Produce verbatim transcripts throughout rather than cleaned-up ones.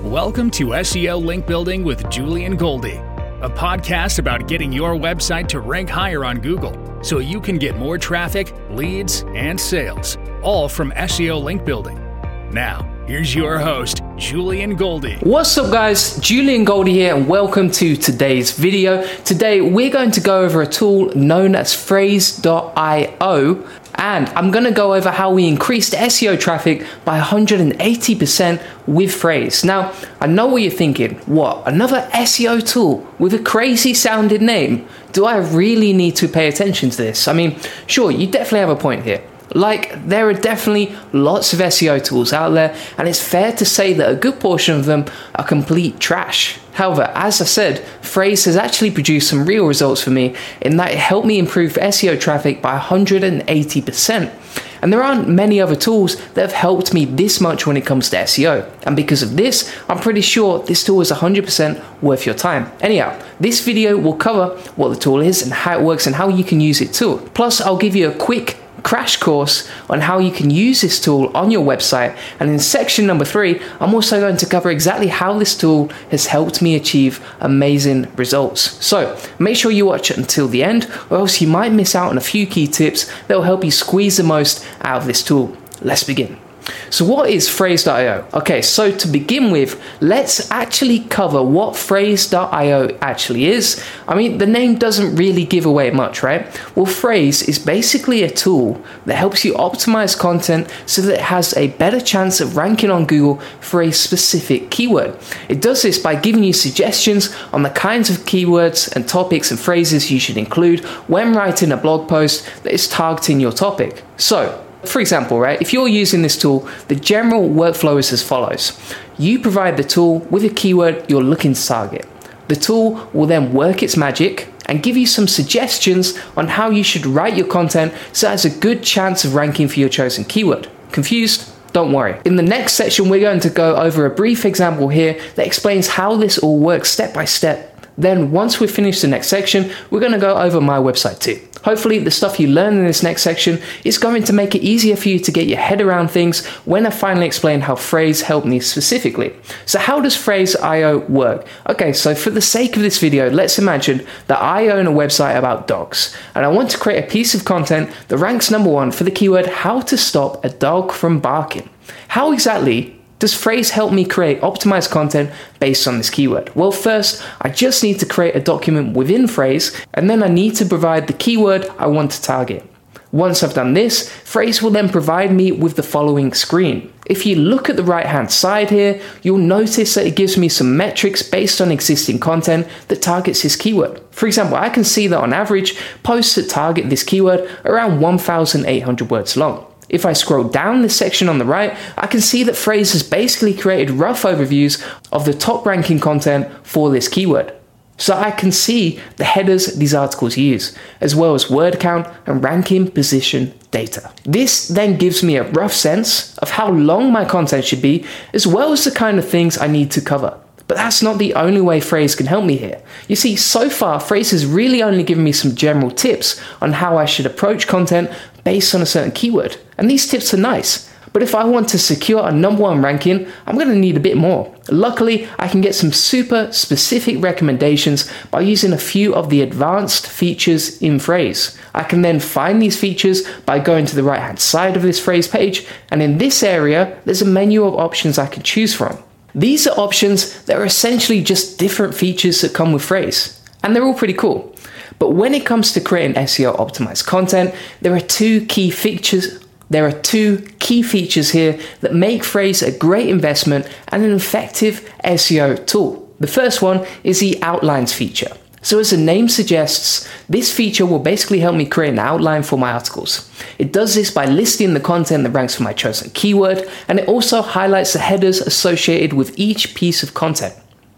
Welcome to S E O Link Building with Julian Goldie, a podcast about getting your website to rank higher on Google so you can get more traffic, leads, and sales, all from S E O Link Building. Now, here's your host, Julian Goldie. What's up guys, Julian Goldie here and welcome to today's video. Today we're going to go over a tool known as Frase dot i o, and I'm going to go over how we increased S E O traffic by one hundred eighty percent with Frase. Now, I know what you're thinking. What, another S E O tool with a crazy sounding name? Do I really need to pay attention to this? I mean, sure, you definitely have a point here. Like, there are definitely lots of S E O tools out there, and it's fair to say that a good portion of them are complete trash. However, as I said, Frase has actually produced some real results for me in that it helped me improve S E O traffic by one hundred eighty percent. And there aren't many other tools that have helped me this much when it comes to S E O. And because of this, I'm pretty sure this tool is one hundred percent worth your time. Anyhow, this video will cover what the tool is and how it works and how you can use it too. Plus, I'll give you a quick crash course on how you can use this tool on your website, and in section number three I'm also going to cover exactly how this tool has helped me achieve amazing results. So make sure you watch it until the end, or else you might miss out on a few key tips that will help you squeeze the most out of this tool. Let's begin. So what is Frase dot i o? Okay, so to begin with, let's actually cover what Frase dot i o actually is. I mean, the name doesn't really give away much, right? Well, Frase is basically a tool that helps you optimize content so that it has a better chance of ranking on Google for a specific keyword. It does this by giving you suggestions on the kinds of keywords and topics and phrases you should include when writing a blog post that is targeting your topic. So, for example, right, if you're using this tool, the general workflow is as follows. You provide the tool with a keyword you're looking to target. The tool will then work its magic and give you some suggestions on how you should write your content so it has a good chance of ranking for your chosen keyword. Confused? Don't worry. In the next section, we're going to go over a brief example here that explains how this all works step by step. Then once we've finished the next section, we're going to go over my website too. Hopefully the stuff you learn in this next section is going to make it easier for you to get your head around things when I finally explain how Frase helped me specifically. So how does Frase dot i o work? Okay, so for the sake of this video, let's imagine that I own a website about dogs and I want to create a piece of content that ranks number one for the keyword how to stop a dog from barking. How exactly does Frase help me create optimized content based on this keyword? Well, first, I just need to create a document within Frase, and then I need to provide the keyword I want to target. Once I've done this, Frase will then provide me with the following screen. If you look at the right-hand side here, you'll notice that it gives me some metrics based on existing content that targets this keyword. For example, I can see that on average, posts that target this keyword are around one thousand eight hundred words long. If I scroll down this section on the right, I can see that Frase has basically created rough overviews of the top ranking content for this keyword. So I can see the headers these articles use, as well as word count and ranking position data. This then gives me a rough sense of how long my content should be, as well as the kind of things I need to cover. But that's not the only way Frase can help me here. You see, so far, Frase has really only given me some general tips on how I should approach content based on a certain keyword. And these tips are nice. But if I want to secure a number one ranking, I'm going to need a bit more. Luckily, I can get some super specific recommendations by using a few of the advanced features in Frase. I can then find these features by going to the right hand side of this Frase page. And in this area, there's a menu of options I can choose from. These are options that are essentially just different features that come with Frase, and they're all pretty cool. But when it comes to creating S E O optimized content, there are two key features. There are two key features here that make Frase a great investment and an effective S E O tool. The first one is the outlines feature. So as the name suggests, this feature will basically help me create an outline for my articles. It does this by listing the content that ranks for my chosen keyword, and it also highlights the headers associated with each piece of content.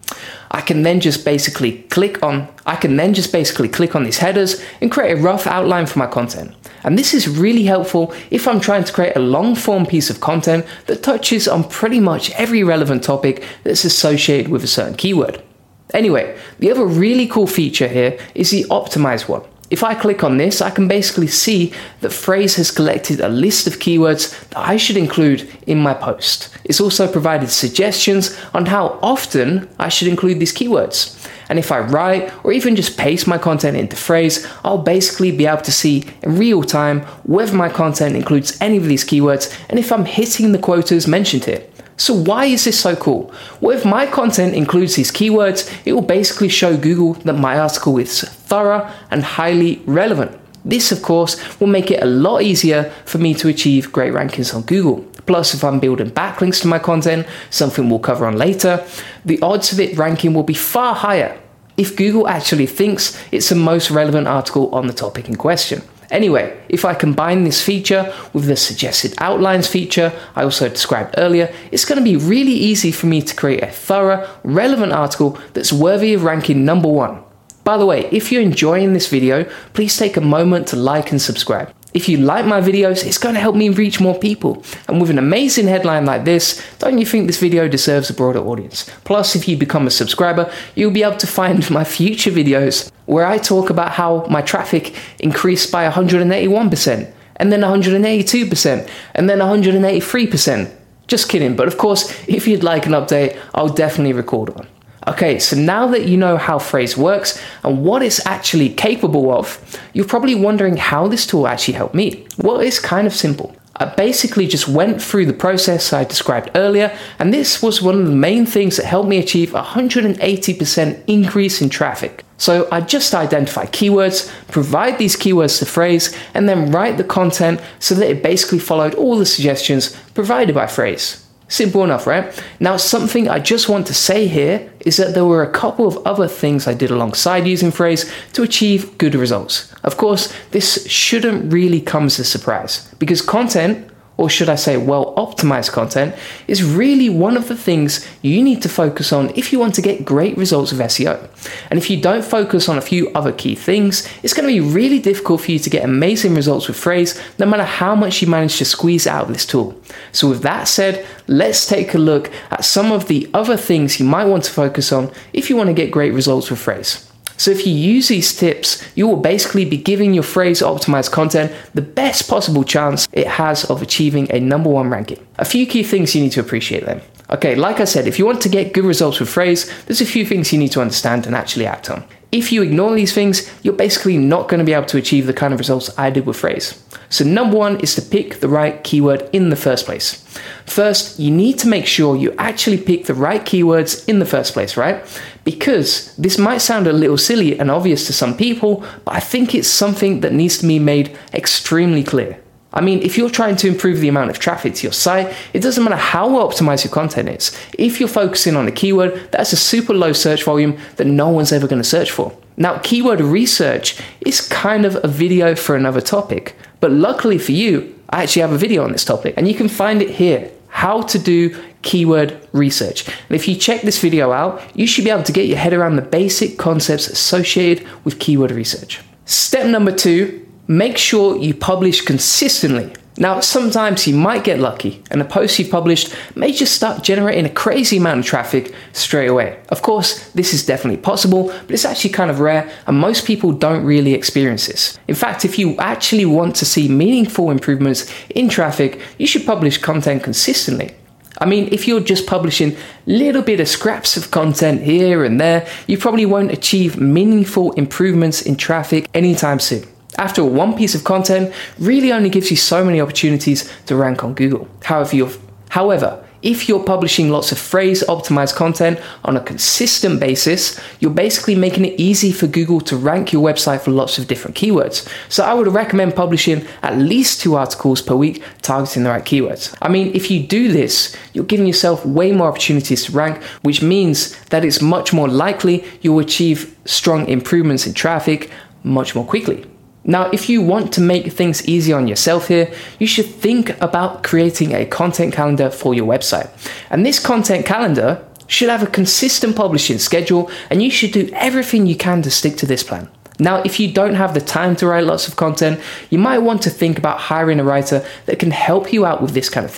I can then just basically click on I can then just basically click on these headers and create a rough outline for my content. And this is really helpful if I'm trying to create a long form piece of content that touches on pretty much every relevant topic that's associated with a certain keyword. Anyway, the other really cool feature here is the optimize one. If I click on this, I can basically see that Frase has collected a list of keywords that I should include in my post. It's also provided suggestions on how often I should include these keywords. And if I write or even just paste my content into Frase, I'll basically be able to see in real time whether my content includes any of these keywords and if I'm hitting the quotas mentioned here. So why is this so cool? Well, if my content includes these keywords, it will basically show Google that my article is thorough and highly relevant. This, of course, will make it a lot easier for me to achieve great rankings on Google. Plus, if I'm building backlinks to my content, something we'll cover on later, the odds of it ranking will be far higher if Google actually thinks it's the most relevant article on the topic in question. Anyway, if I combine this feature with the suggested outlines feature I also described earlier, it's going to be really easy for me to create a thorough, relevant article that's worthy of ranking number one. By the way, if you're enjoying this video, please take a moment to like and subscribe. If you like my videos, it's going to help me reach more people. And with an amazing headline like this, don't you think this video deserves a broader audience? Plus, if you become a subscriber, you'll be able to find my future videos where I talk about how my traffic increased by one hundred eighty-one percent, and then one hundred eighty-two percent, and then one hundred eighty-three percent. Just kidding, but of course, if you'd like an update, I'll definitely record one. Okay, so now that you know how Frase works and what it's actually capable of, you're probably wondering how this tool actually helped me. Well, it's kind of simple. I basically just went through the process I described earlier, and this was one of the main things that helped me achieve a one hundred eighty percent increase in traffic. So I just identify keywords, provide these keywords to Frase, and then write the content so that it basically followed all the suggestions provided by Frase. Simple enough, right? Now, something I just want to say here is that there were a couple of other things I did alongside using Frase to achieve good results. Of course, this shouldn't really come as a surprise because content, or should I say well-optimized content, is really one of the things you need to focus on if you want to get great results with S E O. And if you don't focus on a few other key things, it's going to be really difficult for you to get amazing results with Frase, no matter how much you manage to squeeze out of this tool. So with that said, let's take a look at some of the other things you might want to focus on if you want to get great results with Frase. So if you use these tips, you will basically be giving your Frase optimized content the best possible chance it has of achieving a number one ranking. A few key things you need to appreciate then. Okay, like I said, if you want to get good results with Frase, there's a few things you need to understand and actually act on. If you ignore these things, you're basically not going to be able to achieve the kind of results I did with Frase. So number one is to pick the right keyword in the first place. First, you need to make sure you actually pick the right keywords in the first place, right? Because this might sound a little silly and obvious to some people, but I think it's something that needs to be made extremely clear. I mean, if you're trying to improve the amount of traffic to your site, it doesn't matter how well optimized your content is. If you're focusing on a keyword, that's a super low search volume that no one's ever going to search for. Now, keyword research is kind of a video for another topic, but luckily for you, I actually have a video on this topic, and you can find it here, how to do keyword research. And if you check this video out, you should be able to get your head around the basic concepts associated with keyword research. Step number two, make sure you publish consistently. Now, sometimes you might get lucky and the post you published may just start generating a crazy amount of traffic straight away. Of course, this is definitely possible, but it's actually kind of rare and most people don't really experience this. In fact, if you actually want to see meaningful improvements in traffic, you should publish content consistently. I mean, if you're just publishing little bit of scraps of content here and there, you probably won't achieve meaningful improvements in traffic anytime soon. After all, one piece of content really only gives you so many opportunities to rank on Google. However, you're, however, if you're publishing lots of Frase optimized content on a consistent basis, you're basically making it easy for Google to rank your website for lots of different keywords. So I would recommend publishing at least two articles per week targeting the right keywords. I mean, if you do this, you're giving yourself way more opportunities to rank, which means that it's much more likely you'll achieve strong improvements in traffic much more quickly. Now, if you want to make things easy on yourself here, you should think about creating a content calendar for your website. And this content calendar should have a consistent publishing schedule, and you should do everything you can to stick to this plan. Now, if you don't have the time to write lots of content, you might want to think about hiring a writer that can help you out with this kind of thing.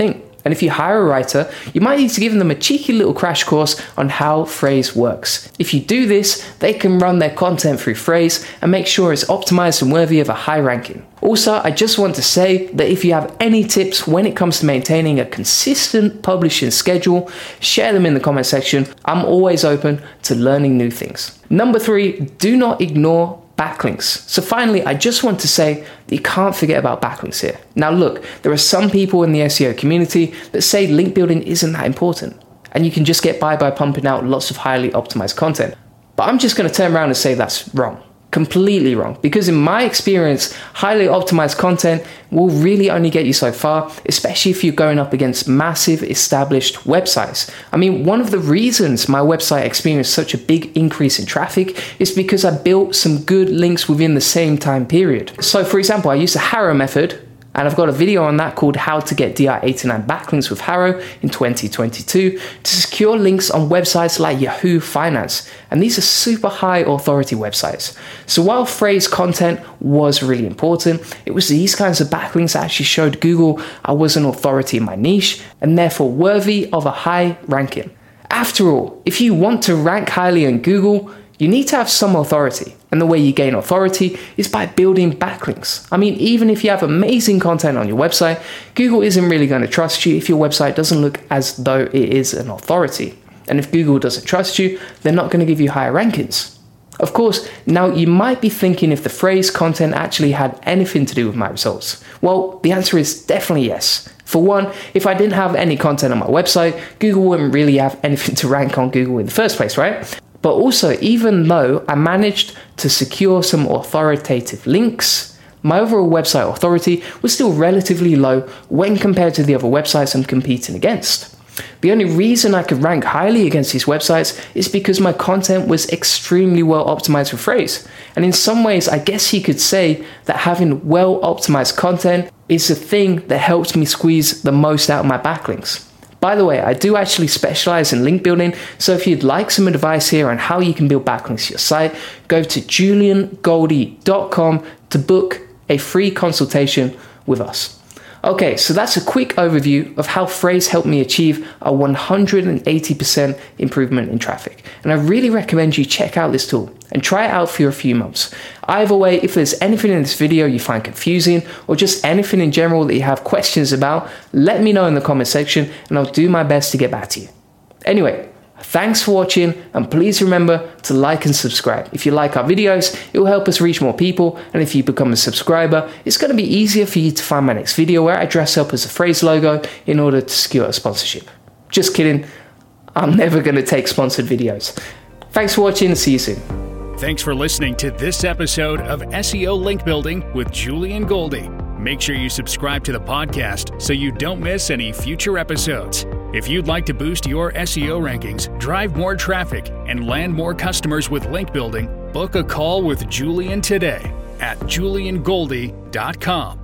And if you hire a writer, you might need to give them a cheeky little crash course on how Frase works. If you do this, they can run their content through Frase and make sure it's optimized and worthy of a high ranking. Also, I just want to say that if you have any tips when it comes to maintaining a consistent publishing schedule, share them in the comment section. I'm always open to learning new things. Number three, do not ignore backlinks. So finally, I just want to say that you can't forget about backlinks here. Now look, there are some people in the S E O community that say link building isn't that important, and you can just get by by pumping out lots of highly optimized content. But I'm just going to turn around and say that's wrong. Completely wrong. Because in my experience, highly optimized content will really only get you so far, especially if you're going up against massive established websites. I mean, one of the reasons my website experienced such a big increase in traffic is because I built some good links within the same time period. So for example, I used the Harrow method, and I've got a video on that called How to Get D I eighty-nine Backlinks with Harrow in twenty twenty-two to secure links on websites like Yahoo Finance. And these are super high authority websites. So while Frase content was really important, it was these kinds of backlinks that actually showed Google I was an authority in my niche and therefore worthy of a high ranking. After all, if you want to rank highly on Google, you need to have some authority. And the way you gain authority is by building backlinks. I mean, even if you have amazing content on your website, Google isn't really going to trust you if your website doesn't look as though it is an authority. And if Google doesn't trust you, they're not going to give you higher rankings. Of course, now you might be thinking if the Frase content actually had anything to do with my results. Well, the answer is definitely yes. For one, if I didn't have any content on my website, Google wouldn't really have anything to rank on Google in the first place, right? But also, even though I managed to secure some authoritative links, my overall website authority was still relatively low when compared to the other websites I'm competing against. The only reason I could rank highly against these websites is because my content was extremely well optimized for Frase. And in some ways, I guess you could say that having well optimized content is the thing that helped me squeeze the most out of my backlinks. By the way, I do actually specialize in link building, so if you'd like some advice here on how you can build backlinks to your site, go to julian goldie dot com to book a free consultation with us. Okay, so that's a quick overview of how Frase helped me achieve a one hundred eighty percent improvement in traffic. And I really recommend you check out this tool and try it out for a few months. Either way, if there's anything in this video you find confusing or just anything in general that you have questions about, let me know in the comment section and I'll do my best to get back to you. Anyway, thanks for watching, and please remember to like and subscribe. If you like our videos, it will help us reach more people, and if you become a subscriber, it's going to be easier for you to find my next video where I dress up as a Frase logo in order to secure a sponsorship. Just kidding, I'm never going to take sponsored videos. Thanks for watching and see you soon. Thanks for listening to this episode of S E O Link Building with Julian Goldie. Make sure you subscribe to the podcast so you don't miss any future episodes. If you'd like to boost your S E O rankings, drive more traffic, and land more customers with link building, book a call with Julian today at julian goldie dot com.